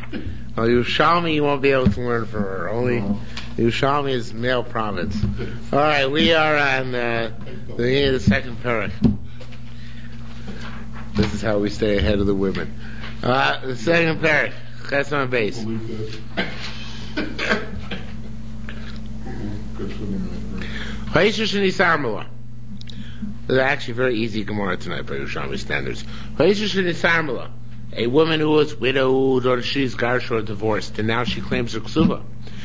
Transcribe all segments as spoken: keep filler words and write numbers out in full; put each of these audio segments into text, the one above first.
Well, Yerushalmi you won't be able to learn from her. Only no. Yerushalmi is male province. All right, we are on uh, the beginning of the second parak. This is how we stay ahead of the women. Uh, the second parak. That's on base. It's actually very easy Gemara tonight by Yerushalmi standards. A woman who was widowed or she's garsha or divorced, and now she claims her ksuba.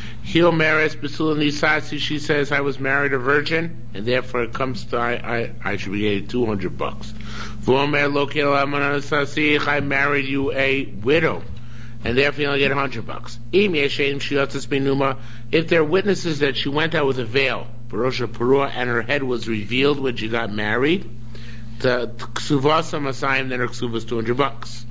She says, I was married a virgin, and therefore it comes to, I, I, I should be getting two hundred bucks. I married you a widow, and therefore you only get one hundred bucks. If there are witnesses that she went out with a veil, and her head was revealed when she got married, the ksuvasa masayim, then her ksuva is two hundred bucks.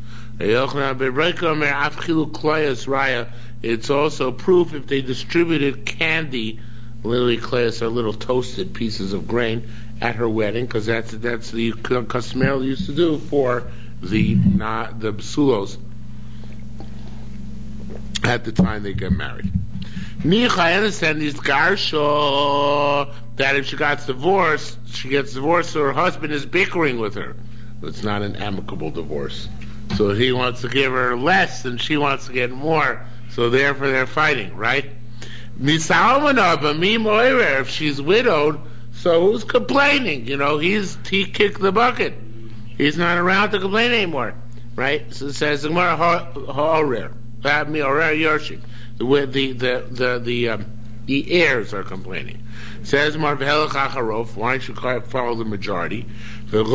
It's also proof if they distributed candy, literally kleos are little toasted pieces of grain, at her wedding, because that's that's the customarily used to do for the not the basulos at the time they get married. Nicha, I understand these garsho that if she gets divorced, she gets divorced, so her husband is bickering with her. It's not an amicable divorce. So he wants to give her less and she wants to get more. So therefore they're fighting, right? If she's widowed, so who's complaining? You know, he's he kicked the bucket. He's not around to complain anymore, right? So it says the the the the the um, the heirs are complaining. It says why don't you follow the majority? And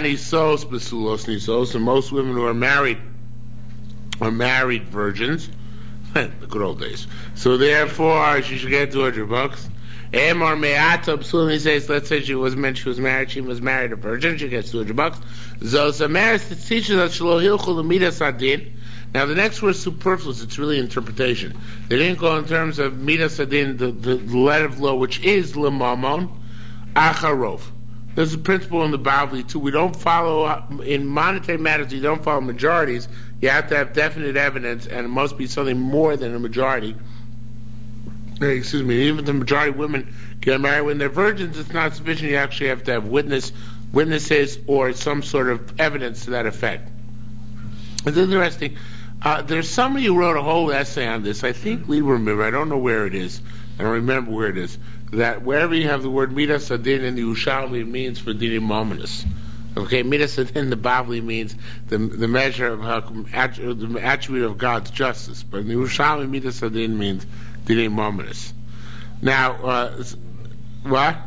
most women who are married are married virgins, the good old days. So therefore, she should get two hundred bucks. Emar me'ata psulim, says, let's say she was meant she was married, she was married a virgin, she gets two hundred bucks. Zosamaris teaches us shelo hilchu l'midas adin. Now the next word is superfluous, it's really interpretation. They didn't go in terms of midas adin, the, the letter of law, which is lemamon acharov. There's a principle in the Bavli too. We don't follow, in monetary matters, you don't follow majorities. You have to have definite evidence, and it must be something more than a majority. Excuse me, even the majority of women get married when they're virgins, it's not sufficient. You actually have to have witness, witnesses or some sort of evidence to that effect. It's interesting. Uh, there's somebody who wrote a whole essay on this. I think we remember. I don't know where it is. I don't remember where it is. That wherever you have the word midas adin in the Yerushalmi, it means for dinim mominus. Okay, midas adin, the Bavli means the the measure of how the attribute of God's justice. But in the Yerushalmi, midas adin means dinim mominus. Now, uh, what?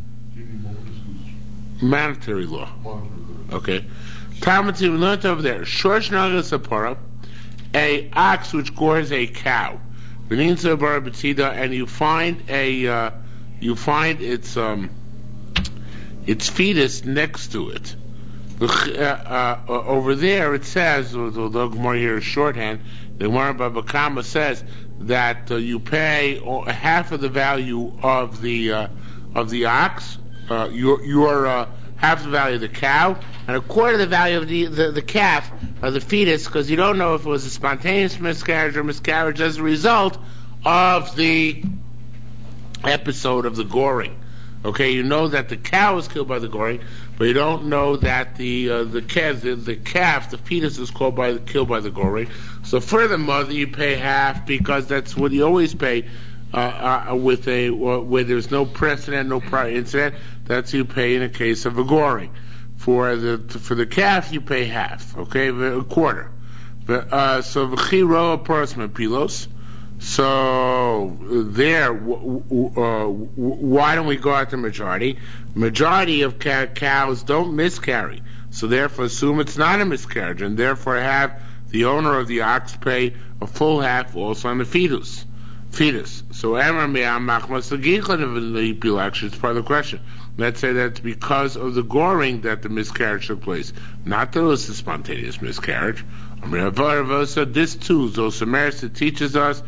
Monetary law. Okay. Talmud, we learned over there. Shorsh nagas apara, a ox which gores a cow. And you find a uh, you find its um, its fetus next to it. Uh, uh, over there it says, although Gemara here is shorthand, the Gemara Baba Kama says that uh, you pay half of the value of the uh, of the ox, uh, your your uh, half the value of the cow, and a quarter of the value of the, the, the calf, or the fetus, because you don't know if it was a spontaneous miscarriage or miscarriage as a result of the episode of the goring. Okay, you know that the cow was killed by the goring, but you don't know that the uh, the calf, the, the calf, the fetus is called by the, killed by the goring. So for the mother, you pay half because that's what you always pay uh, uh, with a uh, where there's no precedent, no prior incident. That's you pay in a case of a goring. For the for the calf, you pay half. Okay, a quarter. But, uh, so v'chiro aparsman pilos. So there, w- w- uh, w- why don't we go out to majority? Majority of ca- cows don't miscarry, so therefore assume it's not a miscarriage, and therefore have the owner of the ox pay a full half also on the fetus. Fetus. So actually, it's part of the question. Let's say that's because of the goring that the miscarriage took place, not that it was a spontaneous miscarriage. This too, Zosamarisa teaches us,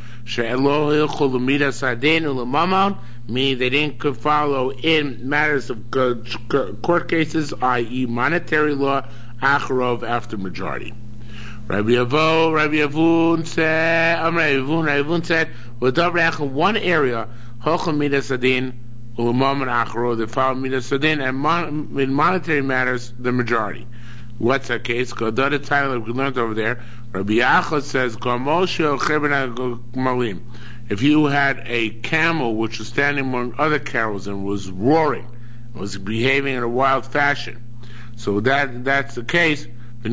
meaning they didn't follow in matters of court cases, that is monetary law, acharov after majority. Rabbi Avo, Rabbi Avun said, um, Rabbi Avun, Rabbi Avun said, in one area, Hochel Midas Adin, Ulamam and Achro, they follow Midas Adin, and mon- in monetary matters, the majority. What's that case? Go the other title we learned over there. Rabbi Yachad says, Malim. If you had a camel which was standing among other camels and was roaring, was behaving in a wild fashion, so that that's the case.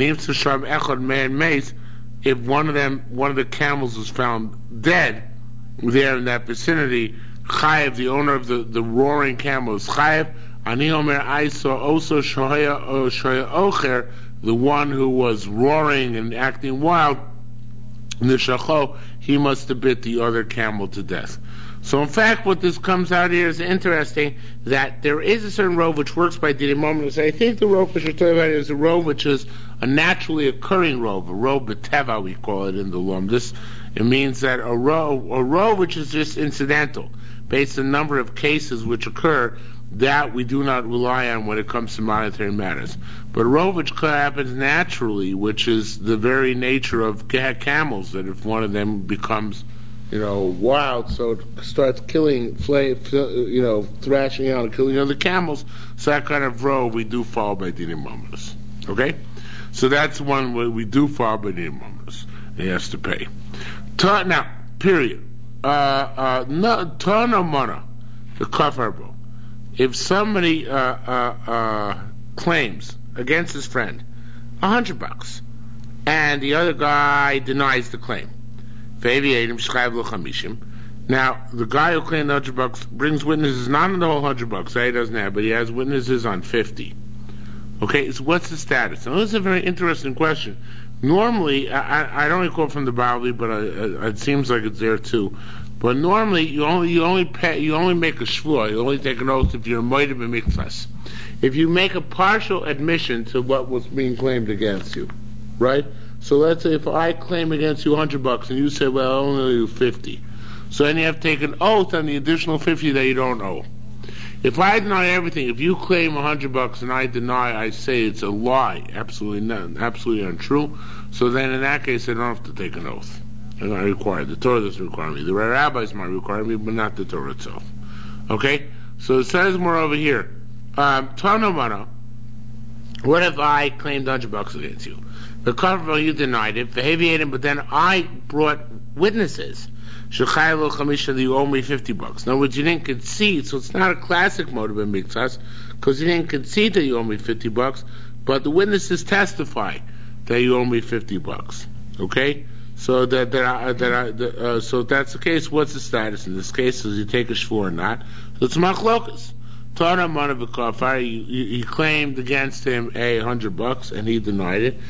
If one of them, one of the camels was found dead there in that vicinity, Chayev, the owner of the, the roaring camel, is Chayev. Ani Omer, I saw also Shoya Ocher, the one who was roaring and acting wild, Nishacho, he must have bit the other camel to death. So in fact, what this comes out here is interesting, that there is a certain rove which works by Didi Moment. I think the rove which we're talking about is a rove which is a naturally occurring rove, a rove beteva we call it in the Lom. This, it means that a rove, a rove which is just incidental, based on a number of cases which occur, that we do not rely on when it comes to monetary matters. But a rove which happens naturally, which is the very nature of camels, that if one of them becomes, you know, wild, so it starts killing, flay, you know, thrashing out and killing other camels, so that kind of rove we do follow by Dinim Momus. Okay? So that's one where we do follow by Dinim Momus. He has to pay. Ta- now, period. Uh, uh, no, Tana Mana, the Kafarbo. If somebody uh, uh, uh, claims against his friend a hundred bucks, and the other guy denies the claim, now the guy who claimed a hundred bucks brings witnesses not on the whole hundred bucks, that he doesn't have, but he has witnesses on fifty. Okay, so what's the status? Now this is a very interesting question. Normally, I, I don't recall from the Bavli, but I, I, it seems like it's there too. But normally, you only you only pay, you only make a shvua, you only take an oath if you're moed b'mikvas. If you make a partial admission to what was being claimed against you, right? So let's say if I claim against you a hundred bucks and you say, well, I only owe you fifty, so then you have to take an oath on the additional fifty that you don't owe. If I deny everything, if you claim a hundred bucks and I deny, I say it's a lie, absolutely not, absolutely untrue. So then in that case, I don't have to take an oath. I'm not required. The Torah doesn't require me. The rabbis might require me, but not the Torah itself. Okay? So it says more over here. Um, Tanamana, what if I claimed one hundred bucks against you? The cover you denied it, but then I brought witnesses. Shechaylo Chamisha, that you owe me fifty bucks. In other words, you didn't concede, so it's not a classic motive in Miktsas, because you didn't concede that you owe me fifty bucks, but the witnesses testify that you owe me fifty bucks. Okay? So that that I, that I, that, uh, so if that's the case, what's the status in this case? Does he take a shvur or not? So it's machlokas. Tana Manavakafar, he claimed against him a hundred bucks and he denied it.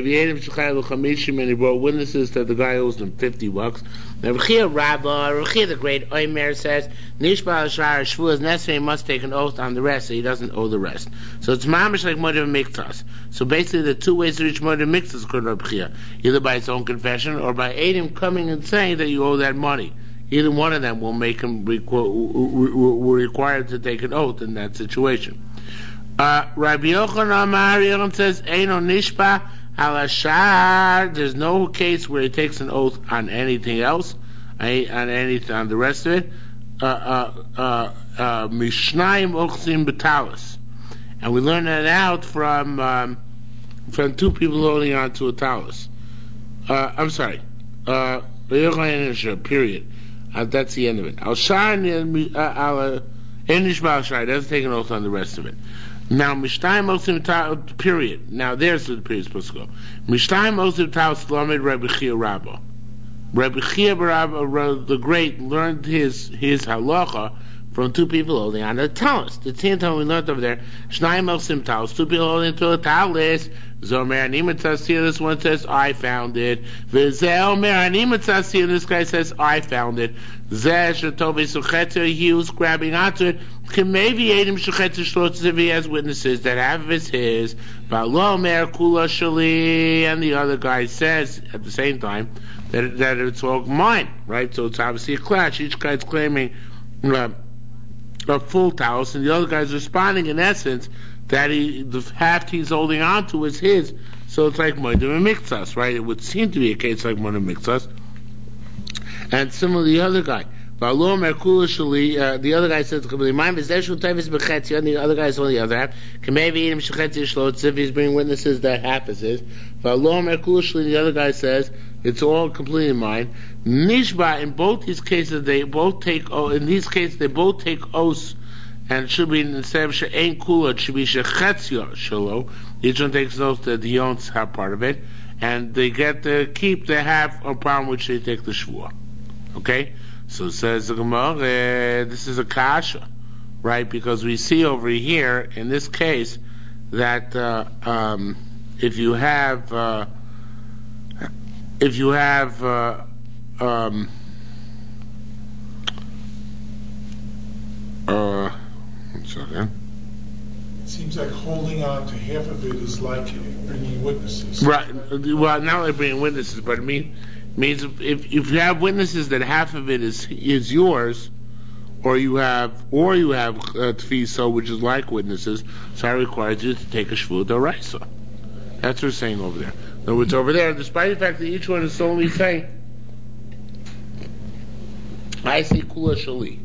And he brought witnesses that the guy owes him fifty bucks. Now Rechia Rabbah, Rechia the great Omer says, Nishba al-Shar shvur is necessary, he must take an oath on the rest, so he doesn't owe the rest. So it's mamish like Moed Miktas. So basically the two ways to reach Moed Miktas according to Rechia, either by his own confession or by Adam coming and saying that you owe that money. Either one of them will make him requ- required to take an oath in that situation. Uh, Rabbi Yochanan Amar Yochanan says, Eino Nishba al Ashar. There's no case where he takes an oath on anything else, on anything, on the rest of it. Mishnayim Ochsim B'talis, and we learn that out from um, from two people holding on to a talis. Uh, I'm sorry. Uh, period. Uh, that's the end of it. Al Shar al Enish Bal Shar doesn't take an oath on the rest of it. Now Mishnayim Ochsim period. Now there's the period supposed to go. Mishnayim Ochsim Talis Lamed Rabbi Chia Rabbah. Rabbi Chia Rabbah the great learned his his halacha from two people holding on to a talis. The same time we learned over there, Shnayim Ochsim Talis, two people holding to a talis. Zomer Animatzasir, this one says, I found it. Vizel Mer Animatzasir, this guy says, I found it. Zeh Shatobe Suchetzer, he was grabbing onto it. Maybe Adam Shechetzer Shlotzes, if he has witnesses that have it's his. Valo Mer Kula Shali, and the other guy says at the same time that, that it's all mine, right? So it's obviously a clash. Each guy's claiming uh, a full talis, and the other guy's responding in essence that he, the half he's holding on to is his, so it's like Moedim Miktsas, right? It would seem to be a case like Moedim Miktsas. And similarly, the other guy. Uh, the other guy says, and the other guy is on the other half. If he's bringing witnesses that half is his. The other guy says, it's all completely mine. Nishba, in both these cases, they both take, in these cases, they both take oaths, and it should be, instead of she'ein kula, it should be shechetzia shelo. Each one takes an oath that he owns half part of it, and they get to keep the half upon which they take the shvua. Okay? So it says the Gemara, uh, this is a kasha, right? Because we see over here, in this case, that uh, um, if you have, uh, if you have, uh, um, uh, one second. It seems like holding on to half of it is like bringing witnesses. Right. Well, not only bringing witnesses, but I mean, means if if you have witnesses that half of it is is yours, or you have or you have uh, tfiso, which is like witnesses, so that requires you to take a shvua d'oraisa. That's what we're saying over there. In other words, over there, despite the fact that each one is only saying, I say kula shali,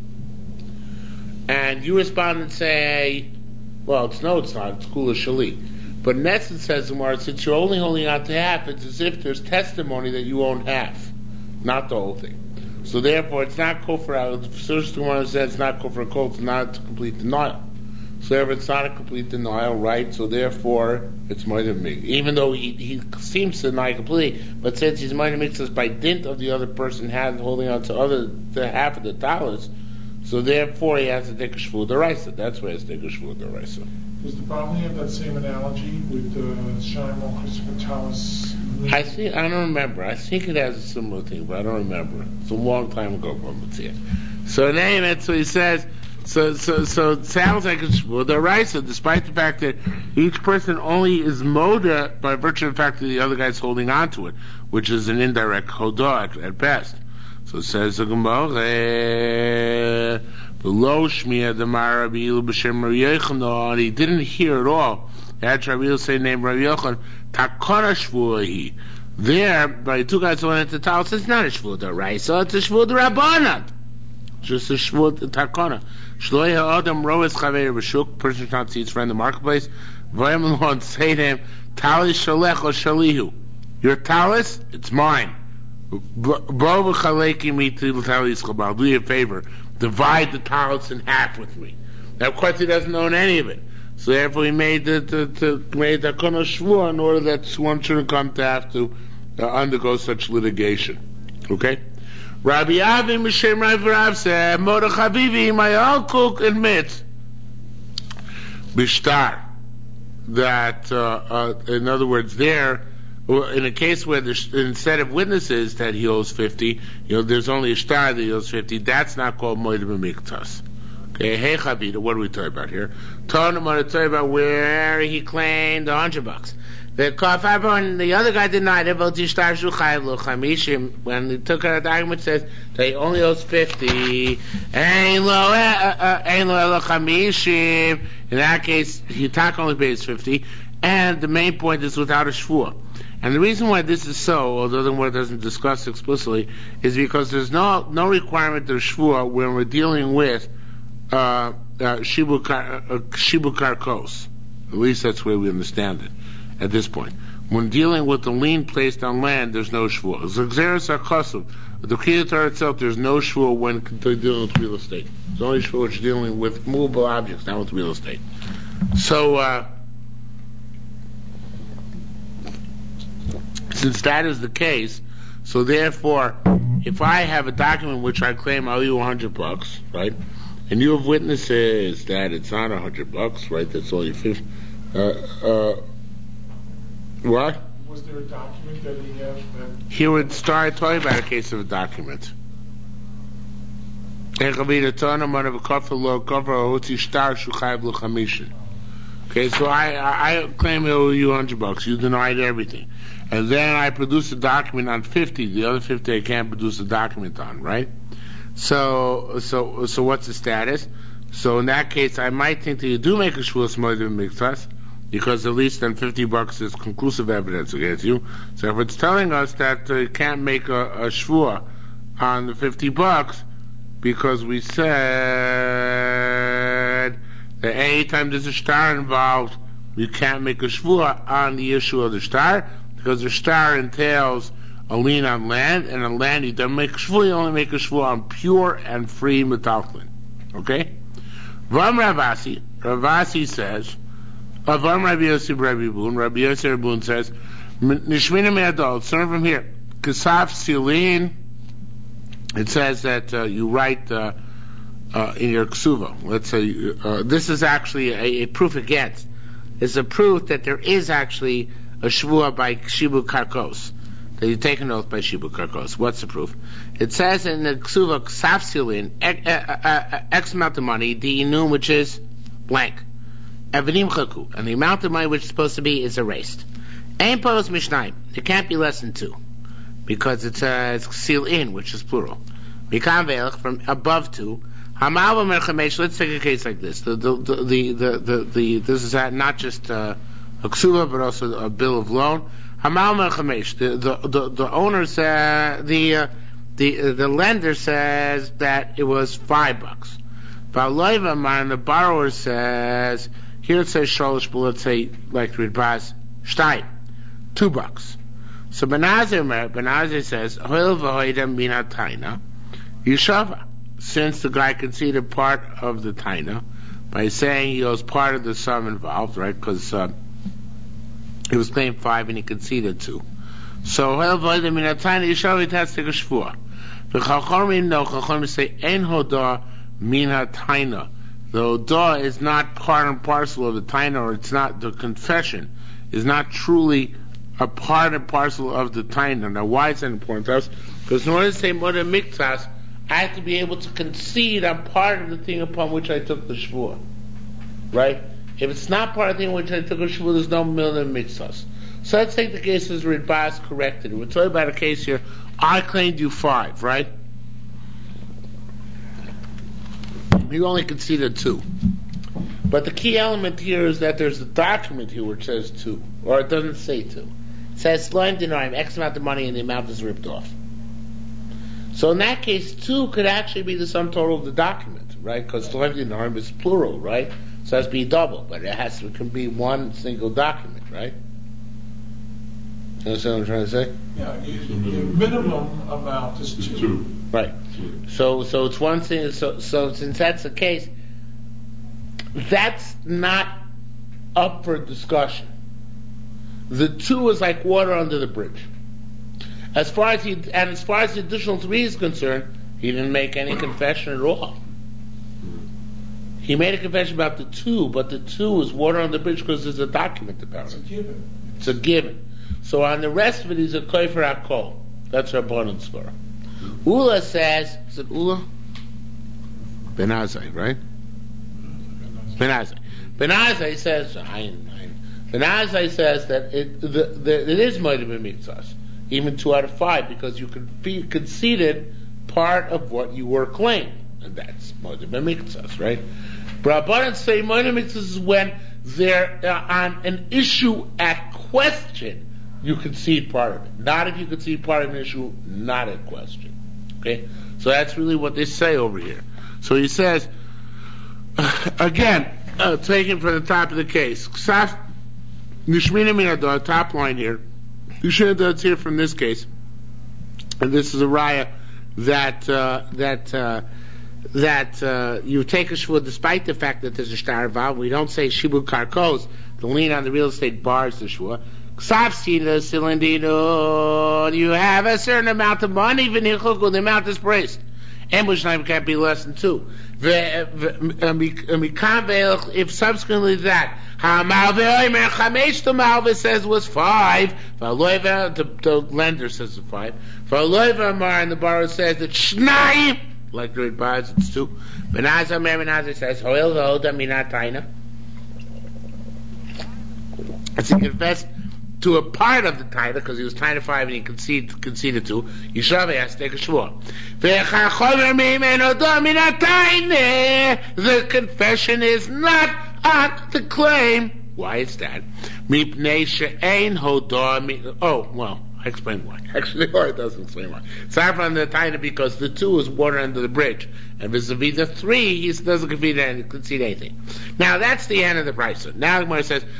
and you respond and say, well, it's no, it's not, it's kula shali. But in essence, says Gemara, since you're only holding on to half, it's as if there's testimony that you own half, not the whole thing. So therefore, it's not kofar out. The first Gemara says it's not kofar kol, it's not a complete denial. So therefore, it's not a complete denial, right? So therefore, it's Moedim Miktsas. Even though he, he seems to deny completely, but since he's Moedim Miktsas by dint of the other person has holding on to other to half of the dollars, so therefore he has to take a shvua d'oraisa. That's why he has to take a shvua d'oraisa. Does the Bavli have that same analogy with uh, Shimon Christopher Thomas? I think I don't remember. I think it has a similar thing, but I don't remember. It's a long time ago, but let's see it. So name it. So he says. So so so it sounds like it's shvua d'oraisa, despite the fact that each person only is moda by virtue of the fact that the other guy's holding on to it, which is an indirect hodah at, at best. So it says the Gemara. Below Shmiya the Rabbi Ilu b'shem Rabbi Yochanan, he didn't hear at all. He had Rabbi Ilu say name Rabbi Yochanan, Takona shvuahi. There, by the two guys who went into the house, it's not a shvua d'oraisa, it's a shvua d'rabbanan. Just a shvua takona. Shloi ha'adam roes chaver b'shuk, person not see his friend in the marketplace. Vayam l'on say to him, Talis shalech o shalihu. Your talis, it's mine. Bo b'chaleki mi talis chabal. Do you a favor. Divide the talis in half with me. Now, of course, he doesn't own any of it. So therefore, he made the, the, the made the kono shvua in order that one shouldn't come to have to uh, undergo such litigation. Okay? Rabbi Avi Mishem Rav Rav said, Moda Chavivi, my uncle admits, Bishtar, that, uh, uh, in other words, there, in a case where there's, instead of witnesses that he owes fifty, you know, there's only a star that he owes fifty, that's not called Moedim Miktsas. Okay, hey Chavita, what are we talking about here? Talking about, talking about where he claimed a hundred bucks. The Kafar, the other guy denied it, when he took out the argument, says that he only owes fifty. In that case, Yitak only pays fifty, and the main point is without a shvua. And the reason why this is so, although the word doesn't discuss explicitly, is because there's no no requirement of shvua when we're dealing with uh, uh, shibu karkos. At least that's the way we understand it at this point. When dealing with the lien placed on land, there's no shvua. Zogzeres achosuv. The Kiyah Torah itself, there's no shvua when dealing with real estate. There's only shvua when you're dealing with movable objects, not with real estate. So, uh, since that is the case, so therefore, if I have a document which I claim I owe you a hundred bucks, right, and you have witnesses that it's not a hundred bucks, right, that's only fifty, uh, uh, what? Was there a document that he had that... He would start talking about a case of a document. Okay, so I, I, I claim I owe you a hundred bucks, you denied everything. And then I produce a document on fifty. The other fifty I can't produce a document on, right? So, so, so what's the status? So in that case, I might think that you do make a shvuas moedim miktas, because at least then fifty bucks is conclusive evidence against you. So if it's telling us that uh, you can't make a, a shvua on the fifty bucks, because we said that any time there's a star involved, you can't make a shvua on the issue of the star, because the star entails a lien on land, and on land you don't make a shvua, you only make a shvua on pure and free metaltlin. Okay? Vam Ravasi, Ravasi says, Avam Rabbi Yosef Rabbi Boon, Rabbi Yosef Boon says, Nishmina Me'adol, it's from here, Kasaf Silin, it says that uh, you write uh, uh, in your ksuva, let's say, uh, this is actually a, a proof against, it's a proof that there is actually a shvua by Shibu Karkos, that you take an oath by Shibu Karkos. What's the proof? It says in the ksuva, Kasaf Silin, X amount of money, the inum, which is blank. And the amount of money which is supposed to be is erased. Ein pos mishnayim. It can't be less than two, because it's uh, it's seal in, which is plural. Mikan ve'elch, from above two. Hamal v'merchamesh. Let's take a case like this. The the the the, the, the, the this is not just uh, a ksuva, but also a bill of loan. Hamal v'merchamesh. The the the the owner says the uh, the uh, the lender says that it was five bucks. And the borrower says, here it says sholosh, but let's say, like Ridbaz, shtayim, two bucks. So Benazir Benazir says, hoil v'hoidem mina taina, yishava. Since the guy conceded part of the taina by saying he was part of the sum involved, right? Because uh, he was paying five and he conceded two. So hoil v'hoidem mina taina, yishava, it has to take a shvua. The chachomim no, chachomim say, ein hodah mina taina. The odah is not part and parcel of the taina, or it's not, the confession is not truly a part and parcel of the taina. Now, why is that important to us? Because in order to say moda miktas, I have to be able to concede I'm part of the thing upon which I took the shvua. Right? If it's not part of the thing on which I took the shvua, there's no moda miktas. So let's take the case as Ridbaz corrected. We're talking about a case here, I claimed you five, right? You only conceded two. But the key element here is that there's a document here which says two, or it doesn't say two. It says Sloim Dinarim, X amount of money, and the amount is ripped off. So in that case, two could actually be the sum total of the document, right? Because Sloim Dinarim is plural, right? So it has to be double, but it has to it can be one single document, right? You understand what I'm trying to say? Yeah, the minimum amount is two. two. Right. So, so it's one thing. So, so since that's the case, that's not up for discussion. The two is like water under the bridge. As far as he, and as far as the additional three is concerned, he didn't make any confession at all. He made a confession about the two, but the two is water under the bridge because there's a document about it. It's a given. It's a given. So on the rest of it, he's a kofer hakol. That's Rabbanan Svara. Ula says, is it Ula? Ben-Azai, right? Ben-Azai. Ben-Azai says, Ayin, Ayin. Ben-Azai says that it, the, the, it is Moedim Miktsas, even two out of five, because you could be conceded part of what you were claiming, and that's Moedim Miktsas, right? Rabbanan say Moedim Miktsas is when they're uh, on an issue at question, you concede part of it. Not if you concede part of an issue, not at question. Okay? So that's really what they say over here. So he says, uh, again, uh, taken from the top of the case, Ksaf Nishmina Minador, top line here, you should have here from this case, and this is a raya that, uh, that, uh, that, uh, you take a shvua despite the fact that there's a shtar involved. We don't say shibu karkos, the lien on the real estate bars the shvua. You have a certain amount of money, the amount is praised. Ambush time can't be less than two. If subsequently that, the says was five, the, the lender says it's five, and the borrower says that shnayim, like the Ridbaz, it's two. Benazah Menazah says, hoil v'hoda minat taina. As he confessed to a part of the taina, because he was taina five and he conceded, conceded to, Yishav has to take a shvua. The confession is not on the claim. Why is that? Oh, well, I explain why. Actually, or it doesn't explain why. It's not on the taina because the two is water under the bridge, and vis-a-vis the three, he doesn't concede anything. Now that's the end of the brisa. Now the Gemara says,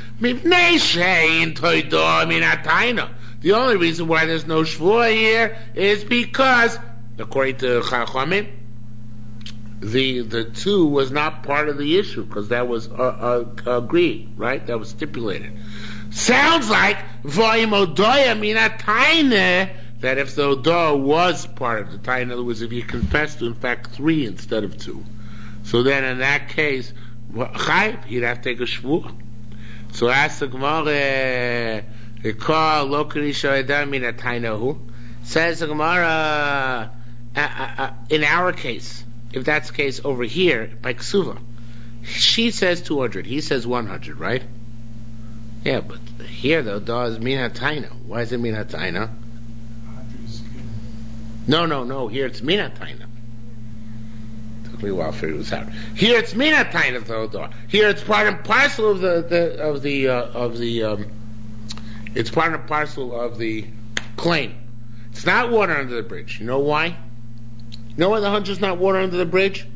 the only reason why there's no shvua here is because, according to Chachamim, the the two was not part of the issue because that was uh, uh, agreed, right? That was stipulated. Sounds like Vayimodoya mina taina, that if the odah was part of the taina, in other words, if you confessed to in fact three instead of two, so then in that case, chayv, he'd have to take a shvua. So ask the Gemara, "Rekal lo karisha odah mina tainahu." Says the Gemara, uh, uh, in our case, if that's the case over here by ksuva, she says two hundred, he says one hundred, right? Yeah, but here though, da is mina taina. Why is it mina taina? No, no, no. Here it's mina taina. Took me a while to figure this out. Here it's mina taina though. Da. Here it's part and parcel of the, the of the uh, of the. Um, it's part and parcel of the claim. It's not water under the bridge. You know why? You know why the hundred's not water under the bridge?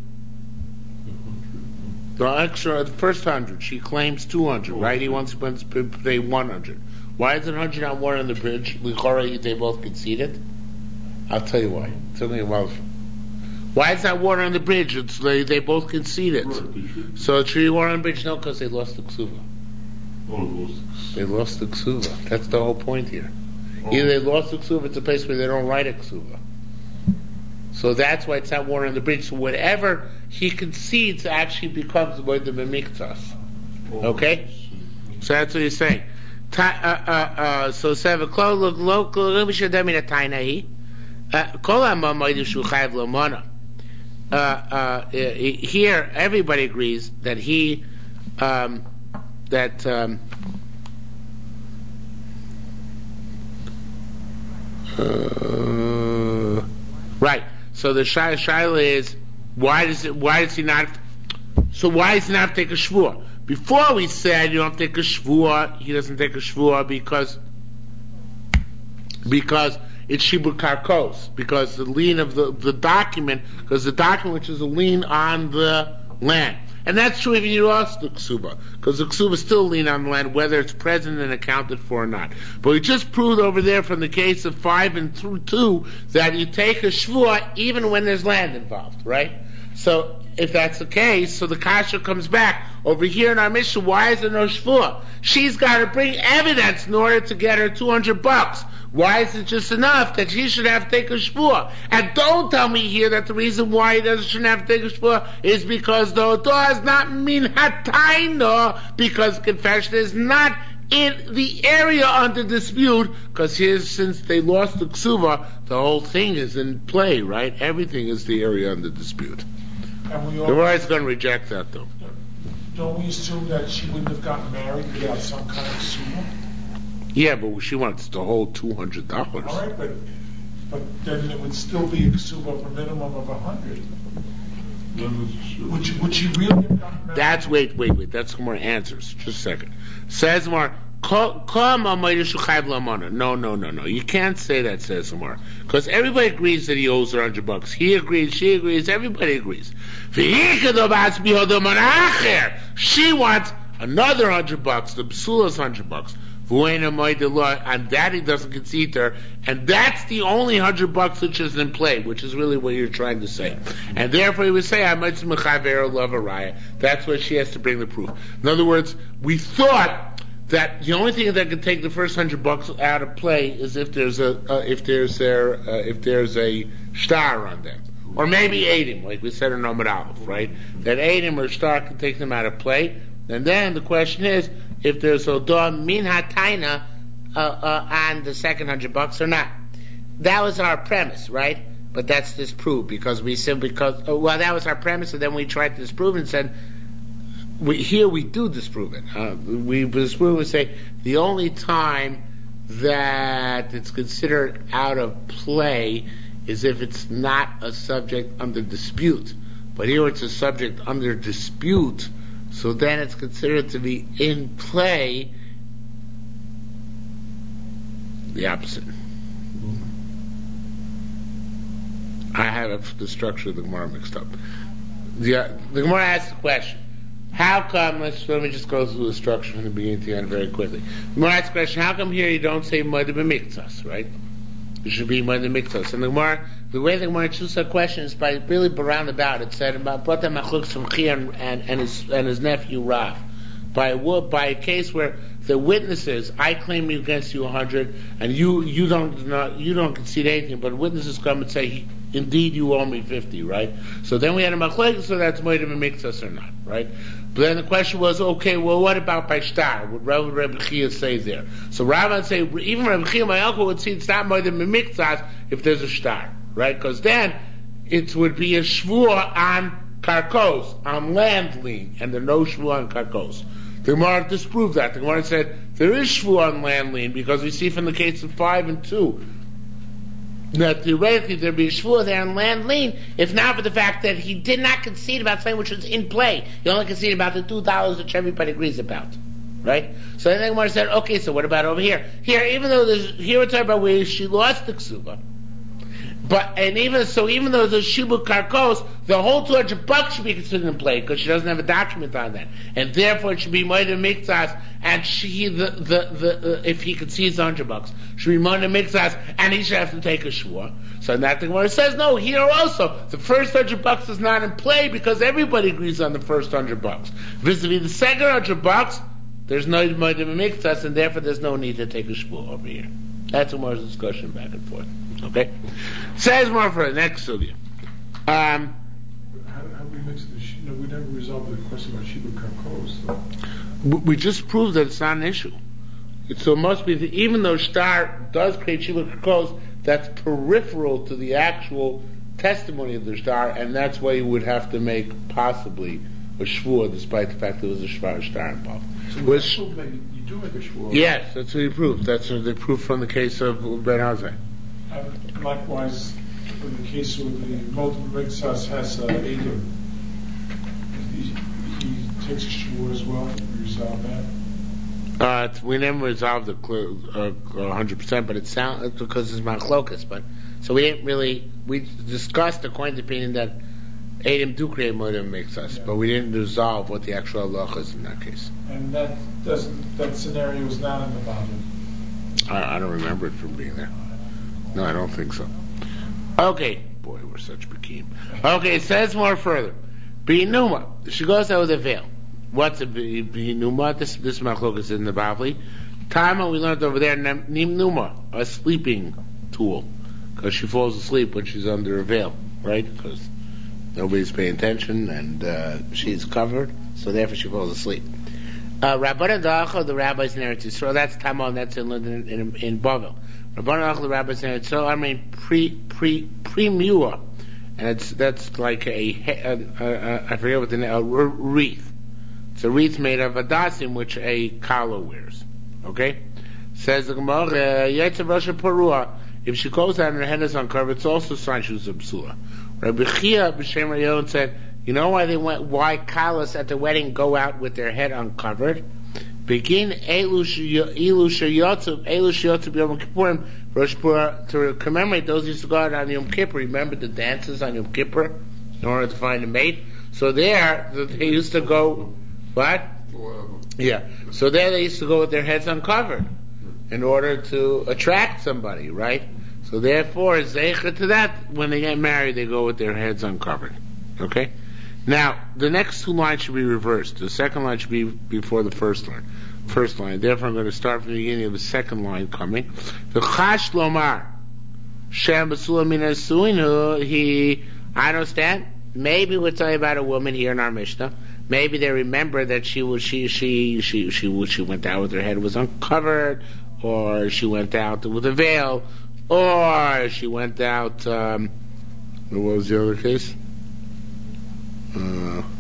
The extra, the first hundred, she claims two hundred, right? He wants to pay one hundred. Why is it one hundred on water on the bridge? They both conceded. I'll tell you why. Tell me about. Why is that water on the bridge? It's they, they both conceded. Right. So it's really water on the bridge, no, because they lost the ksuva. Oh, they lost the ksuva. That's the whole point here. Oh. Either they lost the ksuva, it's a place where they don't write a ksuva. So that's why it's not water on the bridge. So whatever he concedes actually becomes the word of Miktas. Okay? So that's what he's saying. Ta, uh, uh, uh, so Sevaklo local Mishadamina Tainahi. Uh, uh, here everybody agrees that he um, that um, uh, right. So the shayla shayla is why does it why does he not so why does he not take a shvua? Before we said you don't take a shvua, he doesn't take a shvua because because it's shibur karkos, because the lien of the, the document, because the document which is a lien on the land. And that's true even you lost the ksuba, because the ksuba is still a lien on the land, whether it's present and accounted for or not. But we just proved over there from the case of five and through two that you take a shvua even when there's land involved, right? So if that's the case, so the kasha comes back. Over here in our mission, why is there no shvua? She's got to bring evidence in order to get her two hundred bucks. Why is it just enough that she should have to take a shvua? And don't tell me here that the reason why he doesn't shouldn't have to take a shvua is because the odah is not min hataino, because confession is not in the area under dispute, because here, since they lost the ksuva, the whole thing is in play, right? Everything is the area under dispute. And we all, the Gemara is going to reject that, though. Don't we assume that she wouldn't have gotten married without some kind of ksuva? Yeah, but she wants the whole two hundred dollars. All right, but but then it would still be a ksuva of a minimum of a hundred. Would she, would she really have gotten married? That's wait, wait, wait. That's more answers. Just a second. Says more. No, no, no, no. You can't say that, says Amar, because everybody agrees that he owes her hundred bucks. He agrees, she agrees, everybody agrees. She wants another hundred bucks, the Psula's hundred bucks. And that he doesn't concede to her, and that's the only hundred bucks which is in play, which is really what you're trying to say. And therefore he would say, I might love a raya. That's what she has to bring the proof. In other words, we thought that the only thing that could take the first hundred bucks out of play is if there's a uh, if there's there uh, if there's a star on them, or maybe Adim, like we said in Amud Aleph, right? That Adim or star can take them out of play. And then the question is if there's odah min hataina uh, uh, on the second hundred bucks or not. That was our premise, right? But that's disproved because we said because uh, well that was our premise, and then we tried to disprove it and said. We, here we do disprove it. Uh, we disprove and say the only time that it's considered out of play is if it's not a subject under dispute. But here it's a subject under dispute, so then it's considered to be in play, the opposite. I have the structure of the Gemara mixed up. The, uh, the Gemara asks the question, how come, let's, let me just go through the structure from the beginning to the end very quickly. The Gemara asks the question, how come here you don't say Moed B'Miktzas, right? It should be Moed B'Miktzas. And the Gemara, the way the Gemara chooses that question is by really roundabout. It said about Bata Machluk from Chia and, and, and his and his nephew Rav. By a, by a case where the witnesses, I claim against you a hundred, and you you don't not, you don't concede anything, but witnesses come and say, indeed you owe me fifty, right? So then we had a machlekes, so that's Moed B'Miktzas or not, right? But then the question was, okay, well, what about by shtar? Would Rav Rebbe Chia say there? So Rav would say, even Rebbe Chia, my uncle, would see it's not Moed B'Miktzas if there's a shtar, right? Because then it would be a shvur on karkos, on land lien, and there's no shvur on karkos. The Gemara disproved that. The Gemara said there is shvur on land lien because we see from the case of five and two that theoretically there'd be a shvur there on land lien, if not for the fact that he did not concede about something which was in play. He only conceded about the two dollars which everybody agrees about, right? So then the Gemara said, okay, so what about over here? Here, even though there's here we're talking about where she lost the ksuba, but and even so, even though there's shibuk karkos, the whole two hundred bucks should be considered in play because she doesn't have a document on that, and therefore it should be Moed B'Miktzas. And she, the the the uh, if he concedes hundred bucks, should be Moed B'Miktzas, and he should have to take a shvur. So that the Gemara says no. Here also, the first hundred bucks is not in play because everybody agrees on the first hundred bucks. Vis-a-vis the second hundred bucks, there's no Moed B'Miktzas, and therefore there's no need to take a shvur over here. That's a more discussion back and forth. Okay, says more for the next sugya. Um, how, how we mix the? You know, we never resolved the question about shibuk karkos. So. We just proved that it's not an issue. It, so it must be that even though shtar does create shibuk karkos, that's peripheral to the actual testimony of the shtar, and that's why you would have to make possibly a shvur, despite the fact there was a shvar shtar involved. So Which, you do make a shvur. Yes, that's what he proved. That's what they proved from the case of Ben Hazai. Uh, likewise, in the case where the Moed B'Miktzas has uh, Edom, he, he takes a shvur as well. We resolve that. Uh, we never resolved it uh, one hundred percent, but it sounds because it's machlokas. But so we didn't really we discussed according to the opinion that Edom do create Moed B'Miktzas, yeah. But we didn't resolve what the actual halacha is in that case. And that doesn't that scenario was not in the Bible. I, I don't remember it from being there. No, I don't think so. Okay. Boy, we're such bekim. Okay, it says more further. B'inuma. She goes out with a veil. What's a b'inuma? This this machlok is in the Bavli. Tama, we learned over there, nimnuma, a sleeping tool. Because she falls asleep when she's under a veil, right? Because nobody's paying attention and uh, she's covered, so therefore she falls asleep. Uh, Rabbanan Da'acha, the rabbis in Eretz Yisrael, that's Tama, and that's in, in, in, in Bavel. Rabbanan Da'acha, the rabbis in Eretz Yisrael, I mean, pre, pre, pre-mua. And it's, that's like a, a, a, a I forget what the name, a wreath. It's a wreath made of a dasim, which a kala wears. Okay? Says the Gemara, Yetzav Rosh Parua, if she goes out and her head is uncovered, it's also a sign she was a psula. Rabbi Chia b'Shem Rayon said, you know why they went, why kalas at the wedding go out with their head uncovered? Begin elu sheyotzu, elu sheyotzu b'Yom Kippurim, Rosh Hashanah, to commemorate those who used to go out on Yom Kippur. Remember the dances on Yom Kippur in order to find a mate? So there, they used to go, what? Yeah. So there they used to go with their heads uncovered in order to attract somebody, right? So therefore, zeicha to that, when they get married, they go with their heads uncovered. Okay? Now, the next two lines should be reversed. The second line should be before the first line. First line. Therefore, I'm going to start from the beginning of the second line coming. The chash lomar, shem basula min asuinu, he, I understand, maybe we're talking about a woman here in our Mishnah. Maybe they remember that she was, she, she, she, she, she went out with her head was uncovered, or she went out with a veil, or she went out, um, what was the other case? Uh,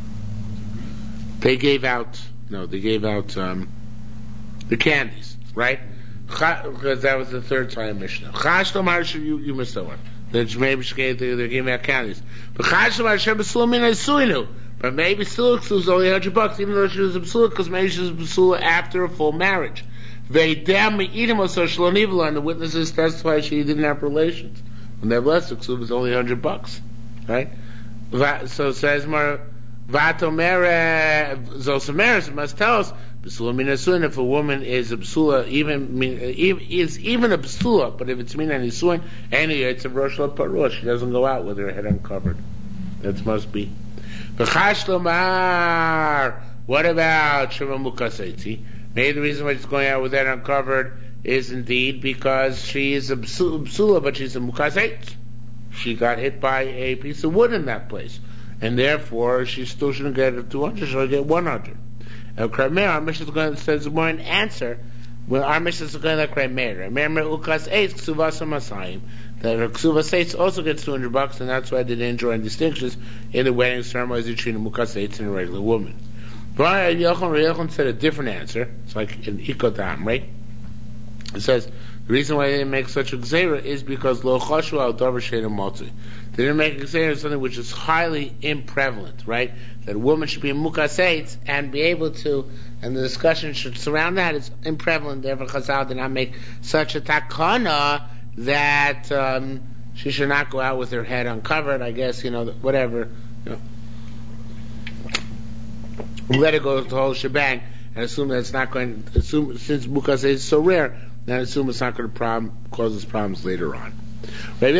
they gave out, no, they gave out, um, the candies, right? because that was the third time Mishnah. Chash Lomar, you you missed that one. That maybe she gave they gave me out counties. But Chash Lomar Shem B'Sula Mina Suinu. But maybe still she was only hundred bucks, even though she was a B'Sula, because maybe she was a B'Sula after a full marriage. They damn me eat him so Shalonivla, and the witnesses testify she didn't have relations. When they're less, it was only hundred bucks, right? So says Mar Vatomere Zosameris must tell us B'Sula Mina Suin. If a woman is a B'Sula, even is even a B'Sula, but if it's Mina Nisuin, any it's a Rosh Parua, she doesn't go out with her head uncovered. That must be. V'chash Lomar. What about Shema Mukaseiti? Maybe the reason why she's going out with that uncovered is indeed because she is a psula, but she's a mukaseit. She got hit by a piece of wood in that place, and therefore she still shouldn't get two hundred. She'll get one hundred. Now, Kramer, our Mishnah is going to says more an answer. Well, our Mishnah is going to Kramer. Remember, ukas eitz ksuvas masayim. That her ksuvas also gets two hundred bucks, and that's why they didn't join distinctions in the wedding ceremony between a mukaseit and a regular woman. But Yochanan said a different answer. It's like an ikotam, right? It says the reason why they didn't make such a gzeira is because lo chashu al davar she'eino matui. They didn't make a gzeira of something which is highly imprevalent, right? That a woman should be a mukaseit and be able to, and the discussion should surround that. It's imprevalent. Therefore, Chazal did not make such a takana that um, she should not go out with her head uncovered. I guess you know whatever. You know. Let it go the whole shebang and assume that it's not going to assume since Mukaseh is so rare, then assume it's not going to problem, cause us problems later on. So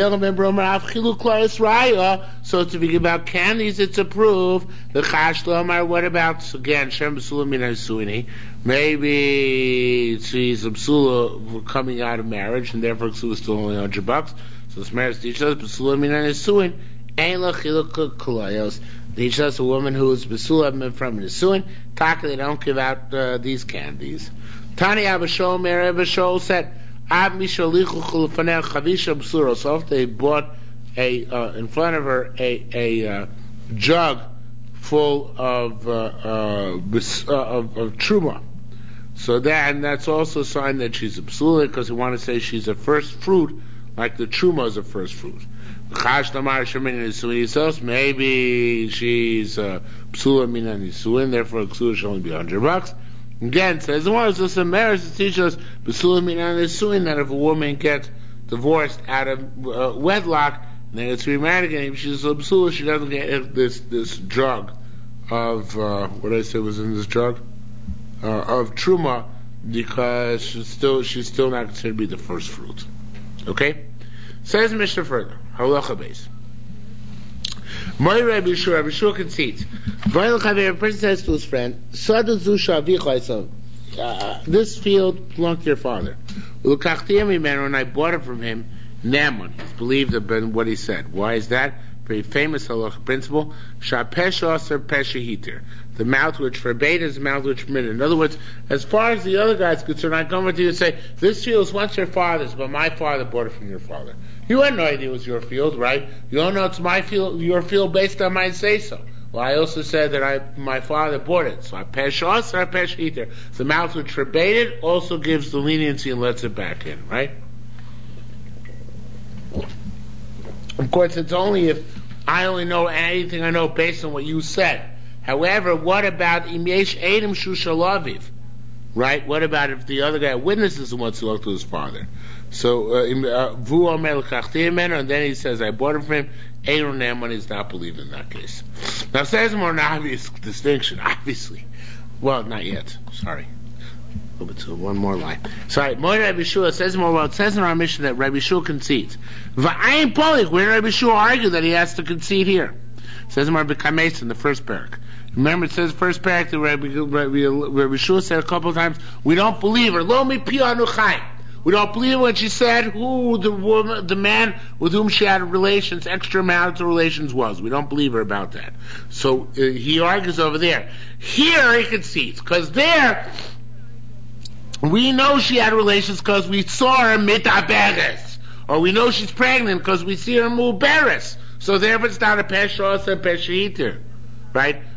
to be about candies, it's approved. The Chash Lomar, what about again Shem B'Sula Mina Suini? Maybe she's a B'Sula coming out of marriage and therefore B'Sula is still only a hundred bucks. So this marriage teaches us B'Sula Mina Suin ain't la chiluk kolayos. They teach us a woman who is B'Sula from Nisuin. Taka, they don't give out uh, these candies. Tani Abashol Mer Abashol said, Ab Mishalichu Chulufanel Chavisha B'Sura. So if they bought a uh, in front of her a a uh, jug full of uh, uh, bis, uh, of, of truma, so that and that's also a sign that she's a B'Sula, because we want to say she's a first fruit, like the truma is a first fruit. Maybe she's uh, psula mina nisuin, therefore psula should only be hundred bucks. Again, says the one who's just a marriage to teach us psula mina nisuin, that if a woman gets divorced out of uh, wedlock and then gets remarried again, if she's a psula, she doesn't get this this jug of uh, what I said was in this jug uh, of truma, because she's still she's still not considered to be the first fruit. Okay. Says Mishnah further, halacha base. My Rabbi Shua, Rabbi Shua concedes. A person says to his friend, uh, this field belonged to your father. And I bought it from him. Naman, it's believed to have been what he said. Why is that? Very famous halacha principle. The mouth which forbade is the mouth which permitted. In other words, as far as the other guy's concerned, I come with you and say, this field is once your father's, but my father bought it from your father. You had no idea it was your field, right? You don't know it's my field, your field based on my say so. Well, I also said that I, my father bought it. So I pesh us or I pesh either. The mouth which forbade it also gives the leniency and lets it back in, right? Of course, it's only if I only know anything I know based on what you said. However, what about im yesh edim shushalaviv? Right? What about if the other guy witnesses and wants to look to his father? So, vu omer l'kachti meno, and then he says, I bought it from him. Eiron Naman is not believed in that case. Now, says more an obvious distinction, obviously. Well, not yet. Sorry. A little bit to one more line. Sorry. Moed Rabbi Shua says more well. It says in our mission that Rabbi Shua concedes. V'ayin polik. Where did Rabbi Shua argue that he has to concede here? It says in our B'kameis in the first parak. Remember, it says first parak that Rabbi, Rabbi, Rabbi Shua said a couple of times, we don't believe her. Lo mi piyanu chayim. We don't believe when she said who the woman, the man with whom she had relations, extramarital relations was. We don't believe her about that. So uh, he argues over there. Here he concedes, because there we know she had relations because we saw her mitaberes, or we know she's pregnant because we see her muberes. So therefore it's not a pesha, it's a pesha, right?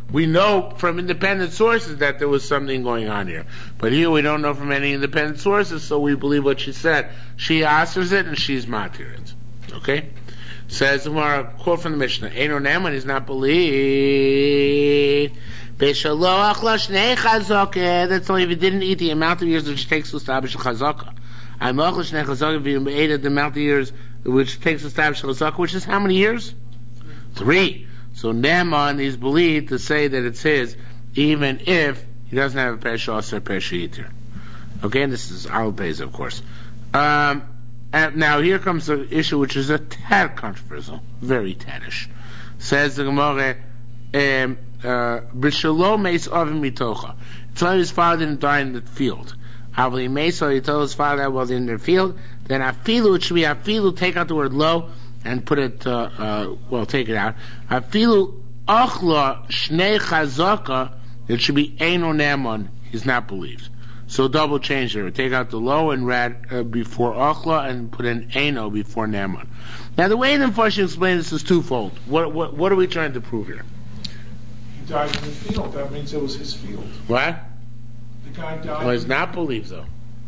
we know from independent sources that there was something going on here. But here we don't know from any independent sources, so we believe what she said. She answers it and she's matir it. Okay? Says the Gemara, quote from the Mishnah, Eino Neman is not believed. That's only if he didn't eat the amount of years which it takes to establish a chazaka. I'm if you ate the amount of years which takes to establish a chazaka, which is how many years? Three. So Neman is believed to say that it's his, even if he doesn't have a pesha or pesha eater. Okay, and this is Al Beis, of course. Um, and now here comes the issue which is a tad controversial, very tadish. Says the Gemara, um, B'shalom meis avim mitocha. It's like his father didn't die in the field. Avli meis, he told his father that was in the field. Then afilu, it should be afilu, take out the word lo, and put it, uh, uh, well, take it out. Afilu achla shnei chazaka, it should be eino neman, he's not believed. So double change there. Take out the lo and read uh, before achla and put in eino before neman. Now the way the Mepharshim explain this is twofold. What, what, what are we trying to prove here? He died in the field. That means it was his field. What? The guy died. Well, he's not believed though.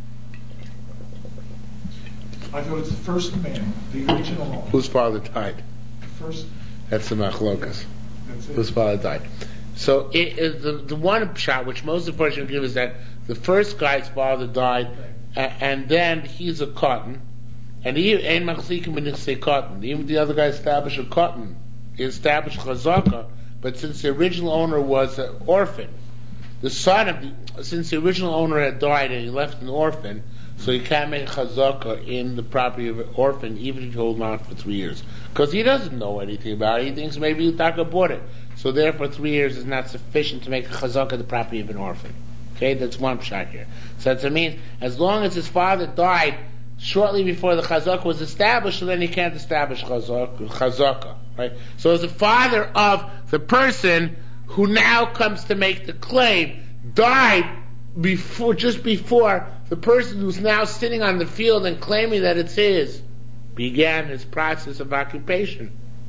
I thought it's the first man, the original owner. Whose father died? The first. That's the machlokas. That's it. Whose father died. So it, it, the the one shot which most of the Persian give is that the first guy's father died, okay. a, and then he's a cotton, and he ain't machzikim when say cotton. Even the other guy established a cotton, he established chazaka, but since the original owner was an orphan, the son of the, since the original owner had died and he left an orphan, so he can't make chazaka in the property of an orphan even if he holds on for three years. Because he doesn't know anything about it. He thinks maybe Utaka bought it. So therefore three years is not sufficient to make a chazaka of the property of an orphan. Okay, that's one shot here. So that means as long as his father died shortly before the chazaka was established, so then he can't establish chazaka, chazaka, right? So as the father of the person who now comes to make the claim died before, just before the person who's now sitting on the field and claiming that it's his began his process of occupation.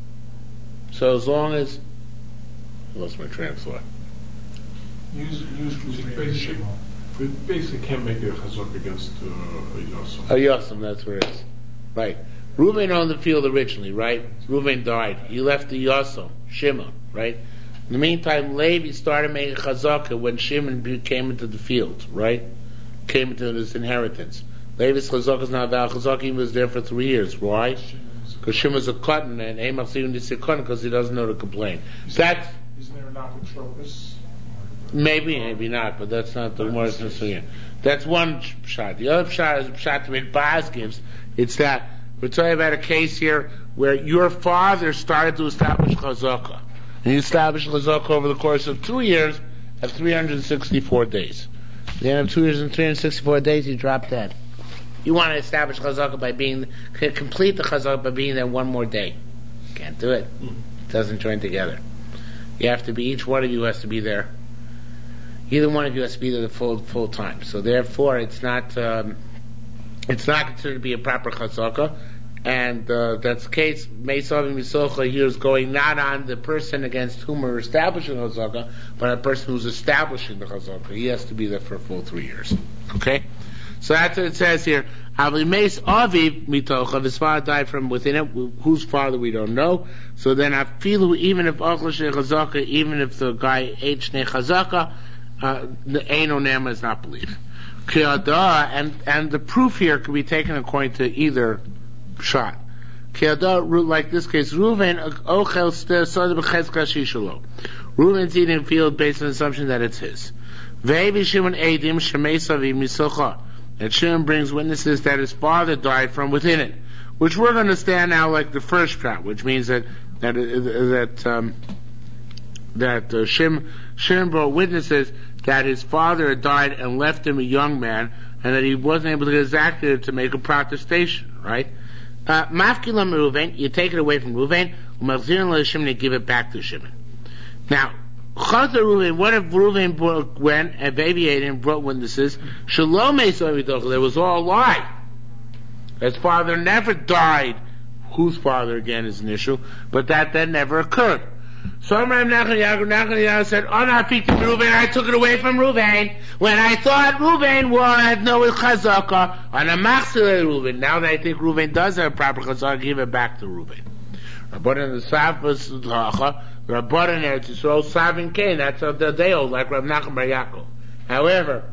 So as long as I lost my train of thought. Use, use basically, we basically can't make a chazak against uh, a Yosem. A Yosem, that's where it is. Right. Reuven owned the field originally, right? Reuven died. He left the Yosem, Shimon, right? In the meantime, Levi started making chazaka when Shimon came into the field, right? Came into his inheritance. Levi's chazaka is not valid. Chazaka was there for three years. Why? Because Shimon's a cotton, and Amach Sivin is a cotton because he doesn't know to complain. That's Isn't there an apotropos? Maybe, maybe not, but that's not the more necessary. That's one shot. The other shot is a shot that Baz gives. It's that we're talking about a case here where your father started to establish chazaka, and he established chazaka over the course of two years at three hundred sixty-four days. At the end of two years and three hundred sixty-four days, he dropped dead. You want to establish chazaka by being, complete the chazaka by being there one more day. Can't do it. It doesn't join together. You have to be, each one of you has to be there. Either one of you has to be there the full full time. So therefore, it's not um, it's not considered to be a proper chazaka, and uh, that's the case. Meisav Misocha here is going not on the person against whom we're establishing chazaka, but a person who's establishing the chazaka. He has to be there for a full three years. Okay, so that's what it says here. Avli Meis Aviv Mitocha, his father died from within it. Whose father we don't know. So then Afilu, even if Achla chazaka, even if the guy ate Shnei chazaka. Uh, the Eino Nema is not believed. And and the proof here can be taken according to either shot. Like this case, Reuven ochel sod b'chezka shishalo. Reuven's eating a field based on the assumption that it's his. Ve'evi Shimon edim shemeisavi misocha. And Shimon brings witnesses that his father died from within it, which we're going to understand now like the first shot, which means that that that um, that uh, Shimon Shimon brought witnesses that his father had died and left him a young man, and that he wasn't able to get his active to make a protestation, right? Mafkilam uh, Reuven, you take it away from Reuven, Umachzirin Shimon, you give it back to Shimon. Now, Chazar Reuven, what if Reuven went and baby and brought witnesses? Shalom there was all a lie. His father never died. Whose father again is an issue, but that then never occurred. So Amram Nachman Yaakov, Nachman Yaakov said, "Oh, no, speak to Reuven. I took it away from Reuven when I thought Reuven was no chazaka on a machzor Reuven. Now that I think Reuven does have a proper chazaka, I give it back to Reuven." Rabbanan the Savas Lacha, Rabbanan Eretz Yisrael Savin Kain. That's of the day old, like Rav Nachman Bar Yaakov. However,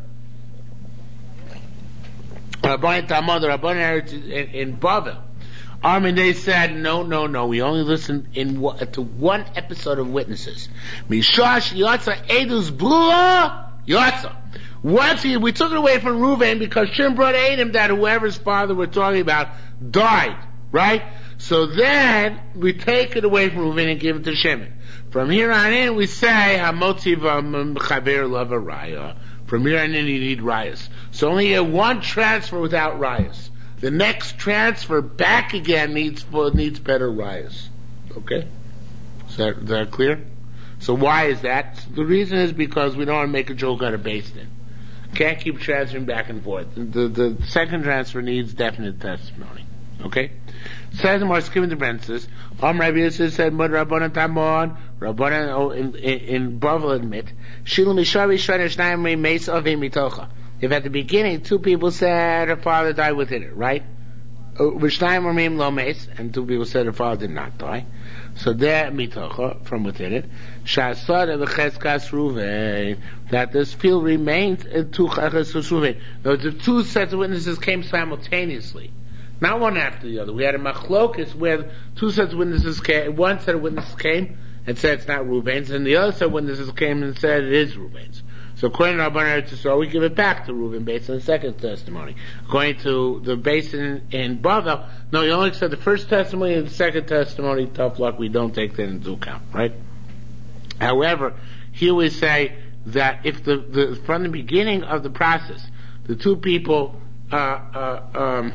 Rabbanan Talmud, Rabbanan Eretz in, in Bavel. I mean, they said, no, no, no, we only listen in to one episode of Witnesses. Mishash Yotza Edus Blua Yotza. Once he, we took it away from Reuven because Shimon brought Edom that whoever's father we're talking about died, right? So then we take it away from Reuven and give it to Shimon. From here on in, we say Hamotiv Chaver Lava Raya. From here on in, you need rayas. So only get one transfer without rayas. The next transfer back again needs needs better rayas. Okay? Is that, is that clear? So why is that? The reason is because we don't want to make a joke out of based in. Can't keep transferring back and forth. The, the second transfer needs definite testimony. Okay? Says the more skimming the branches. Om Rabbi Yosef said, "Mud Rabbanan Tamon, Rabbanan oh, in in, in Bavel admit, Shilu Mishavi Shvanesh Naimri Meis Avim Mitocha." If at the beginning two people said her father died within it, right? V'shnayim Ramim Lo Meis, and two people said her father did not die. So there Mitocha from within it. Shasad v'Cheskas Ruven, that this field remained in two Cheskas Ruven. The two sets of witnesses came simultaneously. Not one after the other. We had a machlokes where two sets of witnesses came, one set of witnesses came and said it's not Reuven's, and the other set of witnesses came and said it is Reuven's. So according to Rabbanan Eretz Yisrael, we give it back to Reuven based on the second testimony. According to the base in, in Bavel, no, you only said the first testimony and the second testimony, tough luck, we don't take that into account, right? However, here we say that if the, the from the beginning of the process, the two people, uh, uh, um,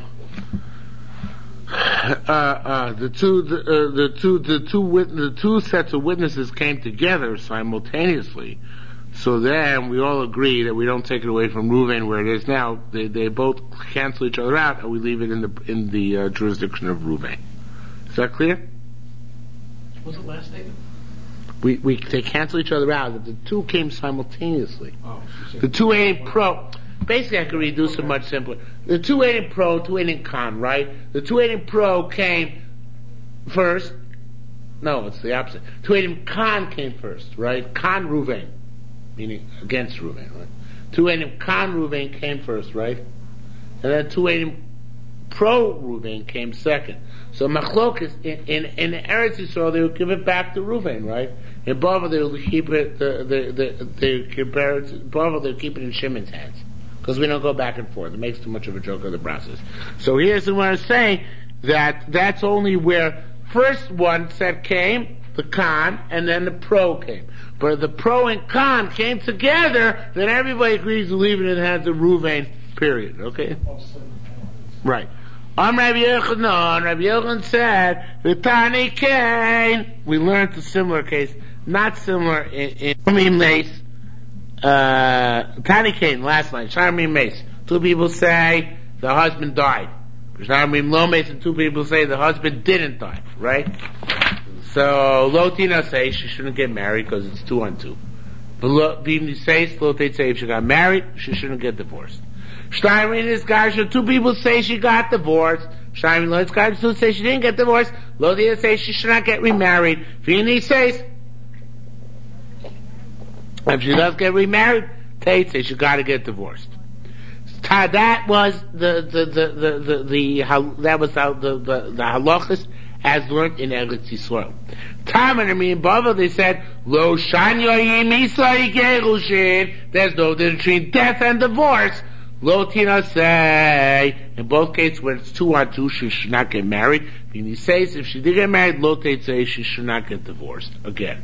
Uh, uh, the two, the, uh, the two, the two, wit- the two sets of witnesses came together simultaneously. So then we all agree that we don't take it away from Reuven where it is now. They they both cancel each other out, and we leave it in the in the uh, jurisdiction of Reuven. Is that clear? What's the last statement? We we they cancel each other out. The two came simultaneously. Oh, the two ain't pro. Basically, I could reduce it much simpler. The two ain't in pro, two ain't in con, right? The two ain't in pro came first. No, it's the opposite. Two ain't in con came first, right? Con Reuven, meaning against Reuven, right? Two ain't in con Reuven came first, right? And then two ain't in pro Reuven came second. So machlokes in in, in Eretz Yisrael they would give it back to Reuven, right? In Bavel they would keep it. The the the they compare it. To Bavel they would keep it in Shimon's hands. Because we don't go back and forth. It makes too much of a joke of the process. So here's what I'm saying, that that's only where first one set came, the con, and then the pro came. But if the pro and con came together, then everybody agrees to leave it in the hands of Reuven, period. Okay? Right. Am Rabbi Yochanan, Rabbi Yochanan said, V'tani Kain. We learned a similar case, not similar in, in Mace. Uh, Tani Kain, last line, Sharmim Mace. Two people say the husband died. Sharmim Lo Mace, and two people say the husband didn't die, right? So, Lotina say she shouldn't get married because it's two on two. Bimni says, Lotina say if she got married, she shouldn't get divorced. Shtayim is Garsha, two people say she got divorced. Shtayim Lo is Garsha, two say she didn't get divorced. Lotina says she should not get remarried. Bimni says, if she does get remarried, Tate says she got to get divorced. That was the the the the, the, the how, that was how the the, the halachas as learned in Eretz Yisrael. Tam and me and Bavel they said lo shanya yimisa gerushin. There's no difference between death and divorce. Lo tina say in both cases when it's two on two she should not get married. And he says if she did get married, lo tate say she should not get divorced again.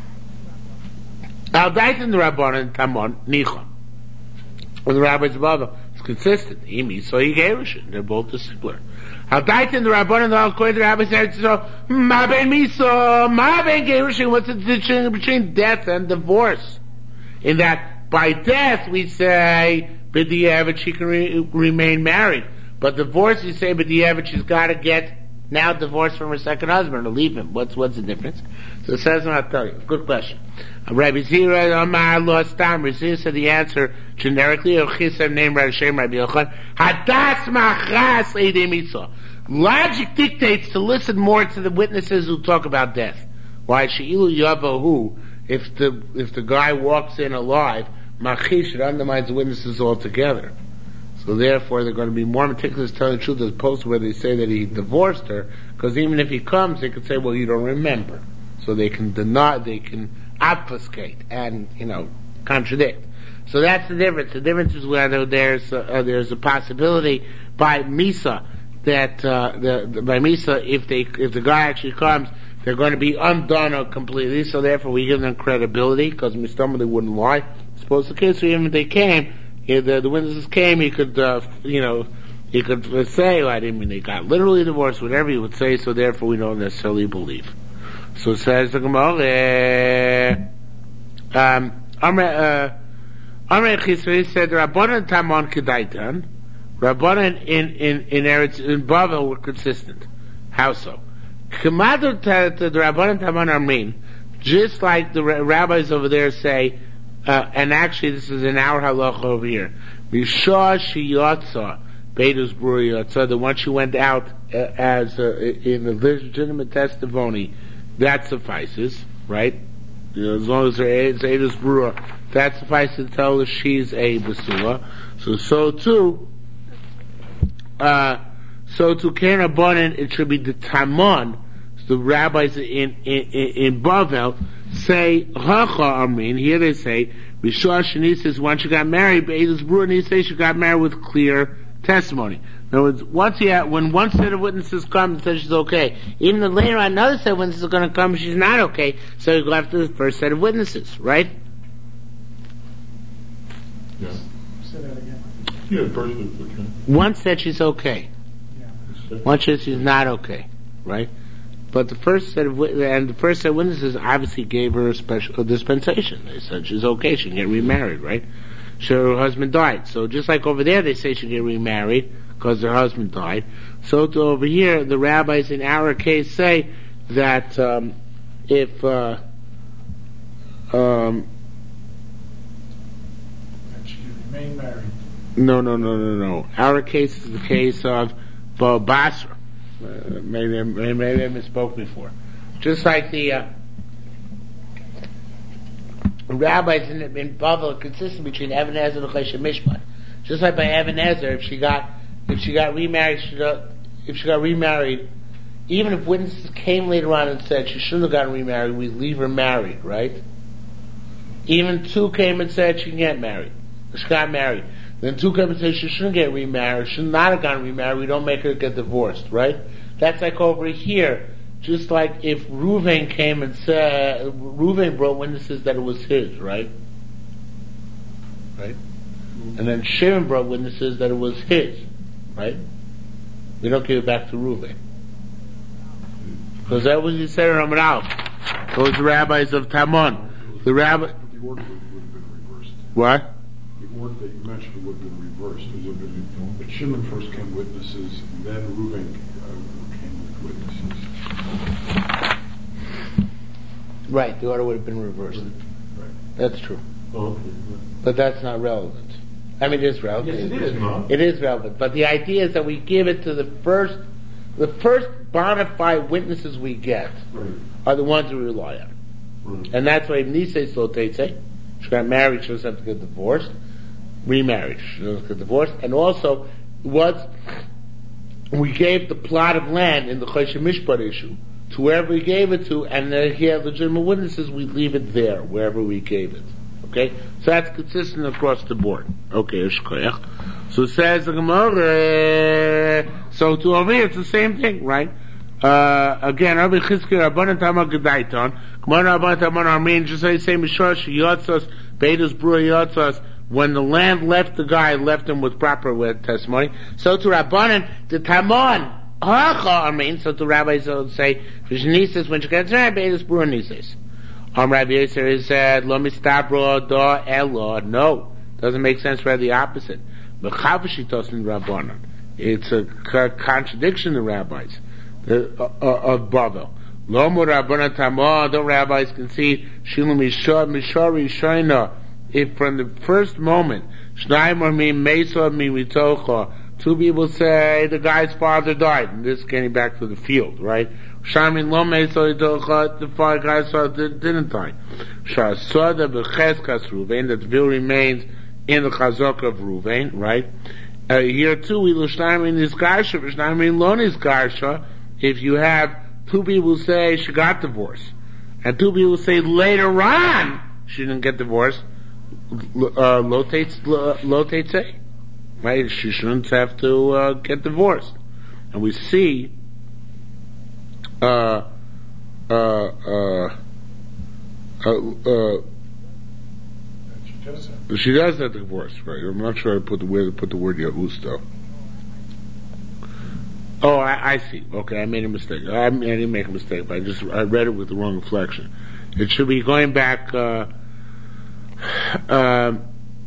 Now, Daitin the Rabbanan Tamon Nicha. When the rabbis above it's consistent. Imi so he gerushin. They're both similar. Now, Daitin the Rabbanan the according to the rabbis said so Ma ben miso Ma ben gerushin. What's the distinction between death and divorce? In that by death we say b'diavad she can re- remain married, but divorce we say b'diavad she's got to get now divorced from her second husband, or leave him. What's, what's the difference? So it says, I'll tell you. Good question. Rabbi Zira, Amar, Lost Tam, Rabbi Zira said the answer generically, or Chisem, name Rabbi Shem, Rabbi Yochanan, Hadas Machras Eidei Mitzvah. Logic dictates to listen more to the witnesses who talk about death. Why? She'ilu Yavahu, if the, if the guy walks in alive, Machish, it undermines the witnesses altogether. So therefore, they're going to be more meticulous telling the truth as opposed to where they say that he divorced her, because even if he comes, they could say, well, you don't remember. So they can deny, they can obfuscate and, you know, contradict. So that's the difference. The difference is whether there's a, uh, there's a possibility by Misa that, uh, the, the, by Misa, if they, if the guy actually comes, they're going to be undone completely, so therefore we give them credibility, because Mistamah they wouldn't lie. Suppose the case, even if they came, if the, the witnesses came, he could, uh, you know, he could say, well, I didn't mean they got literally divorced, whatever he would say, so therefore we don't necessarily believe. So says the Gemara, um, Amre, Amre Chisri said, Rabbanan Tamon Kedaitan, Rabbanan in, in, in Eretz, in Bavel were consistent. How so? K'madr the Rabbanan Tamon Armin, just like the rabbis over there say, uh, and actually this is in our halacha over here, Mishah Shiyatza, Beidus Bruriyatza, the one she went out uh, as uh, in the legitimate testimony, that suffices, right? You know, as long as her Eidus Brura, that suffices to tell her she's a Basula. So, so too, uh, so to Ken Abonin, it should be the Tamon. The rabbis in, in, in Bavel say, Hacha Amin, here they say, Rishah Shani says, once she got married, Beidus Brura, and he says she got married with clear testimony. In other words, once he had, when one set of witnesses come and says she's okay, even though later on another set of witnesses are going to come and she's not okay, so you go after the first set of witnesses, right? Yeah. Say that again. Yeah, first it's okay. One said she's okay. Yeah. One said she's not okay, right? But the first set of and the first set of witnesses obviously gave her a special a dispensation. They said she's okay, she can get remarried, right? So her husband died. So just like over there, they say she can get remarried because their husband died. So to over here, the rabbis in our case say that um, if uh, um, And she can remain married. no, no, no, no, no. Our case is the case of Bo Basra. Uh, maybe, maybe, maybe I misspoke before. Just like the uh, rabbis in, in Bavel are consistent between Even Ezer and Chesed Mishpat. Just like by Even Ezer, if she got if she got remarried, she got, if she got remarried, even if witnesses came later on and said she shouldn't have gotten remarried, we leave her married, right? Even two came and said she can get married. She got married. Then two came and said she shouldn't get remarried, should not have gotten remarried, we don't make her get divorced, right? That's like over here. Just like if Reuven came and said, Reuven brought witnesses that it was his, right? Right? And then Shimon brought witnesses that it was his, right? We don't give it back to Reuven. Because that was he said in Ramal. Those rabbis of Tamon. The rabbi... The order would have been reversed. What? The order that you mentioned would have been reversed. It would have been that Shimon first came witnesses, and then Reuven uh, came with witnesses. Right, the order would have been reversed. Right. That's true. Oh, okay. But that's not relevant. I mean, it is relevant. Yes, it is, no? It is relevant. But the idea is that we give it to the first, the first bona fide witnesses we get Right. are the ones we rely on. Right. And that's why Nisei Slotetse, she got married, she doesn't have to get divorced. Remarried, she doesn't get divorced. And also, what we gave the plot of land in the Chesed Mishpat issue to wherever we gave it to, and uh, he had legitimate witnesses, we leave it there, wherever we gave it. Okay? So that's consistent across the board. Okay, Eshkoyach. So it says the Gemara, so to over here, it's the same thing, right? Uh, again, Rabbi Chizkiah, Rabbanan Tamar Gedaiton, Gemara Rabbanan Tamar Armin, just like the same Mishor, Shiyotzos, Beidus Brua Yotzos, when the land left the guy, left him with proper testimony. So to Rabbanan, the Tamon, Hacha Armin, so to rabbis will say, Vishnisis, when she gets married, Beidus Brua Nisis. Um, Rabbi Yisrael said, Lo mistabro da elo. No, doesn't make sense for the opposite. It's a contradiction to rabbis. uh, uh, of Bavel. Lomo Rabbana Tamah, the rabbis concede, Shilu Mishar, Mishar Rishayna, if from the first moment, Shnaim or Mi Mesa Mi Mitocha, two people say the guy's father died, and this is getting back to the field, right? Shamin Lo Mesa Mitocha, the father guy's father didn't die. Shasada Becheskas Ruvain, that will remains in the Chazaka of Ruvain, right? Uh, here too, we Shnaim is Garsha, Shnaim Lo is Garsha, if you have two people say she got divorced, and two people say later on she didn't get divorced, uh, lo say, right? She shouldn't have to uh, get divorced. And we see, uh, uh, uh, uh, uh She does have. she does have divorce, right? I'm not sure I put the where to put the word Yahus though. Oh, I, I see. Okay, I made a mistake. I, I didn't make a mistake, but I just I read it with the wrong inflection. It should be going back uh, uh,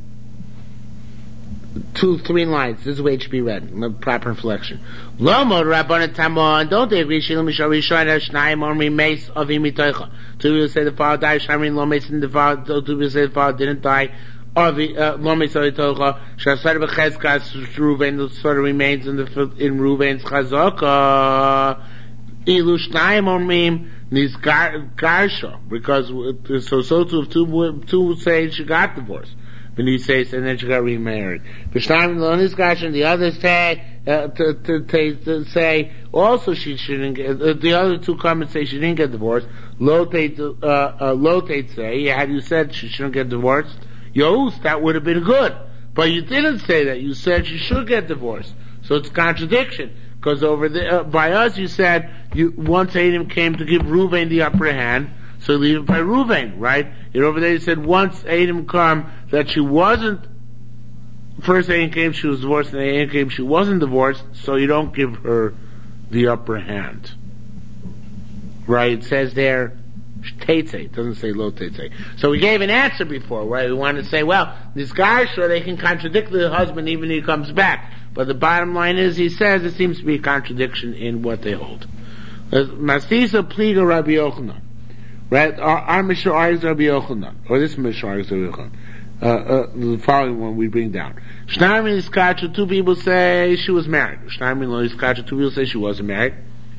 two, three lines. This is the way it should be read. The proper inflection. Lomo Rabbanan Tamon. Don't they agree? Shilam Mishar Rishayna Shnayim Omri Meis Avim Mitocha. Two people say the father died. Shamin Lo Meis and the father. Two people say the father didn't die. Avi Lo Meis Avitocha. Shasar Becheskas Ruvain. The sort of remains in the in Ruvain's Chazaka. Ilu Shnayim Omrim Nis Garsha. Because so so too if two two say she got divorced. When he says, and then she got remarried. And the others say, uh, to, to, to, to say, also she shouldn't get, uh, the other two comments say she didn't get divorced. Lotate, uh, uh, Lotate say, had you said she shouldn't get divorced, Yos, that would have been good. But you didn't say that. You said she should get divorced. So it's a contradiction. Because over there, uh, by us you said, you, once Adam came to give Reuven the upper hand, so leave it by Reuven, right? And over there you said once Adam come that she wasn't, first Adam came she was divorced, and Adam came she wasn't divorced, so you don't give her the upper hand. Right? It says there, Teitze, it doesn't say Lo Teitze. So we gave an answer before, right? We wanted to say, well, these guys, sure, they can contradict the husband even if he comes back. But the bottom line is, he says it seems to be a contradiction in what they hold. Mastisa Pliga Rabbi Yochanan. Right? Our, our Mishnah argues Rabbi Yochanan, or this Mishnah argues Rabbi Yochanan. Uh, uh, the following one we bring down. Shnayim Iskacha, two people say she was married. Shnayim Iskacha, two people say she wasn't married.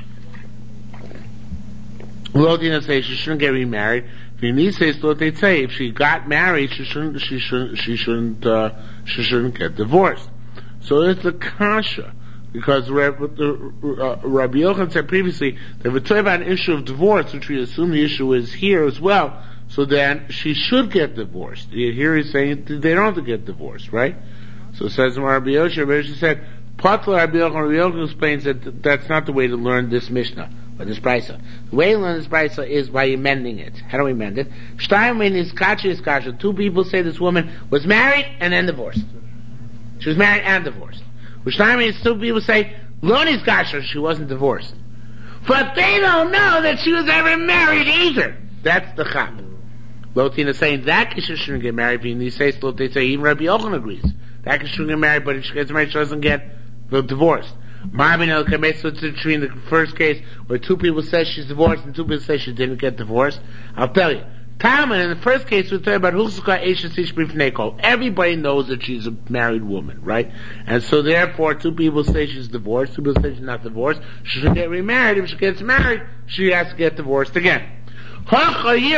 Lodina says she shouldn't get remarried. Vini says what they say, if she got married, she shouldn't, she shouldn't, she shouldn't, uh, she shouldn't get divorced. So it's a kasha. Because Rabbi Yochanan said previously that we're talking about an issue of divorce, which we assume the issue is here as well. So then she should get divorced. Here he's saying they don't have to get divorced, right? So it says Rabbi Yochanan, Rabbi Yochanan said, Patla Rabbi Yochanan, Rabbi Yochanan explains that that's not the way to learn this Mishnah, or this Brisa. The way to learn this Brisa is by amending it. How do we amend it? Shtayim is kacha is kasha. Two people say this woman was married and then divorced. She was married and divorced. Which time means two people say, Loni's Gasha, she wasn't divorced. But they don't know that she was ever married either. That's the chap. Lotina is saying that Kisha shouldn't get married, and he says, they say, even Rabbi Yochanan agrees. That Kisha shouldn't get married, but if she gets married, she doesn't get divorced. Marvin El Kametz, so it's between the first case where two people say she's divorced and two people say she didn't get divorced. I'll tell you. Talmud, in the first case, we talk about Husuka Eishes Ish B'Fnei. Everybody knows that she's a married woman, right? And so therefore, two people say she's divorced, two people say she's not divorced. She should get remarried. If she gets married, she has to get divorced again. Here,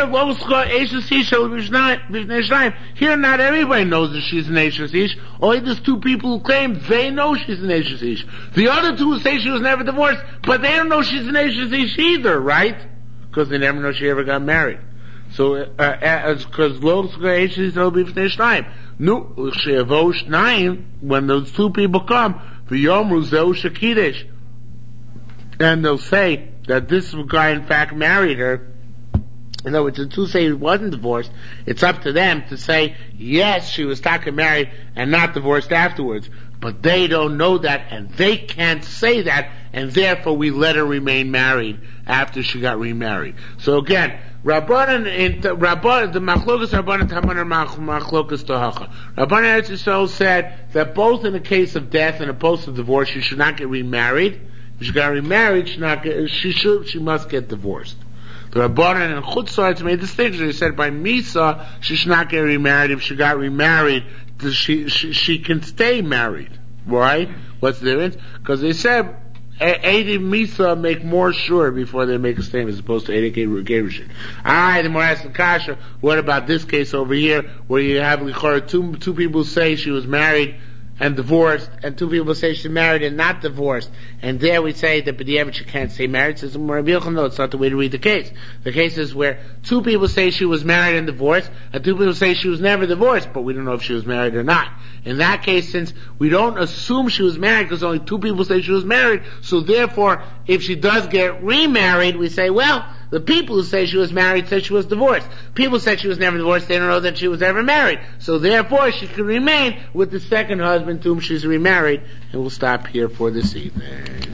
not everybody knows that she's an Eishes Ish. Only there's two people who claim they know she's an Eishes Ish. The other two say she was never divorced, but they don't know she's an Eishes Ish either, right? Because they never know she ever got married. So, as because Lo Shnayim will be B'nei Shnayim. Nu She'avo Shnayim, when those two people come, V'yomru Zeu Shekidesh, and they'll say that this guy in fact married her. In other words, the two say he wasn't divorced. It's up to them to say yes, she was talking married and not divorced afterwards. But they don't know that, and they can't say that, and therefore we let her remain married after she got remarried. So again, Rabbanan in Rabbanan the Machlokas Rabbanan Taman and Machlokas Tohacha. Rabbanan Eretz Yisrael said that both in the case of death and a post of divorce, you should not get remarried. If she got remarried, she not get, she should she must get divorced. The Rabbanan and Chutzlaritz made distinction. They said by Misa she should not get remarried. If she got remarried, she she, she can stay married. Why? What's the difference? Because they said eighty Misa make more sure before they make a statement as opposed to eighty Gerushin. Alright, the more asked the Kasha, what about this case over here where you have two, two people say she was married and divorced, and two people say she's married and not divorced, and there we say that B'diavad she can't stay married. Says Rabbi Yochanan, no, it's not the way to read the case. The case is where two people say she was married and divorced, and two people say she was never divorced, but we don't know if she was married or not. In that case, since we don't assume she was married because only two people say she was married, so therefore, if she does get remarried, we say, well, the people who say she was married say she was divorced. People said she was never divorced, they don't know that she was ever married. So therefore, she can remain with the second husband to whom she's remarried. And we'll stop here for this evening.